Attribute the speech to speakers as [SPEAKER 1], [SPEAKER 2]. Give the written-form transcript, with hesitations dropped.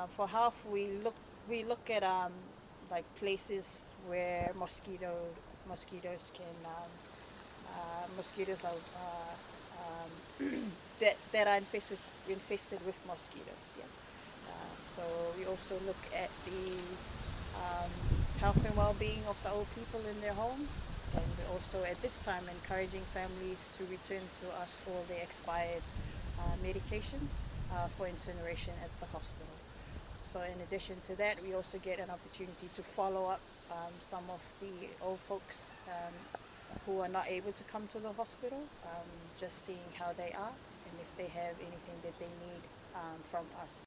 [SPEAKER 1] For health, we look at like places where mosquitoes can mosquitoes are that are infested with mosquitoes. Yeah. So we also look at the um, health and well-being of the old people in their homes, and we're also at this time encouraging families to return to us all their expired medications for incineration at the hospital. So in addition to that, we also get an opportunity to follow up some of the old folks who are not able to come to the hospital, just seeing how they are and if they have anything that they need from us.